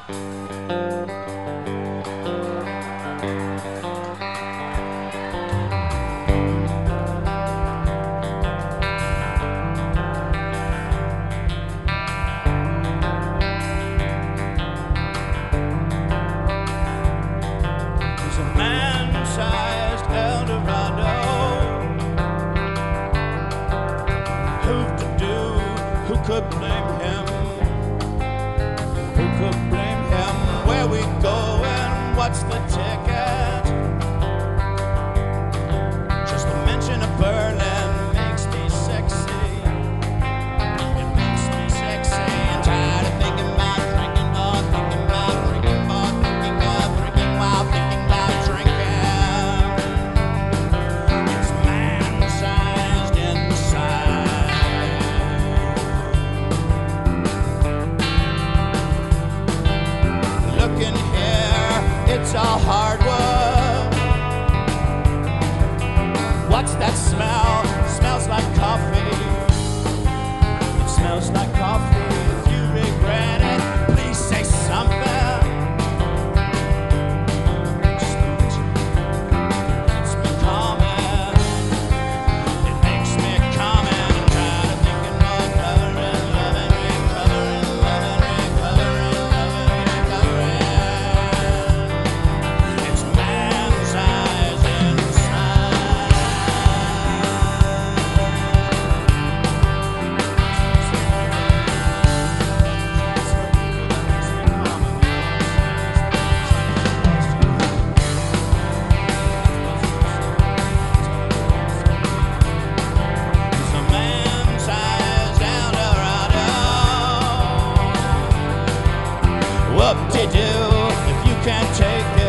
Could blame him? Who could blame him? Where we going? What's the ticket? Just the mention of Berlin makes me sexy. It makes me sexy. I'm tired of thinking about drinking more, thinking about drinking more, thinking of drinking while thinking about drinking. It's man-sized inside. In here, it's all hardwood. What's that smell? It smells like coffee. It smells like coffee. If you regret it, please say something. Just it's me coming. It makes me coming. I'm tired of thinking more, covering, loving, recovering, loving, recovering, loving, recovering. Whoop-de-doo, if you can't take it.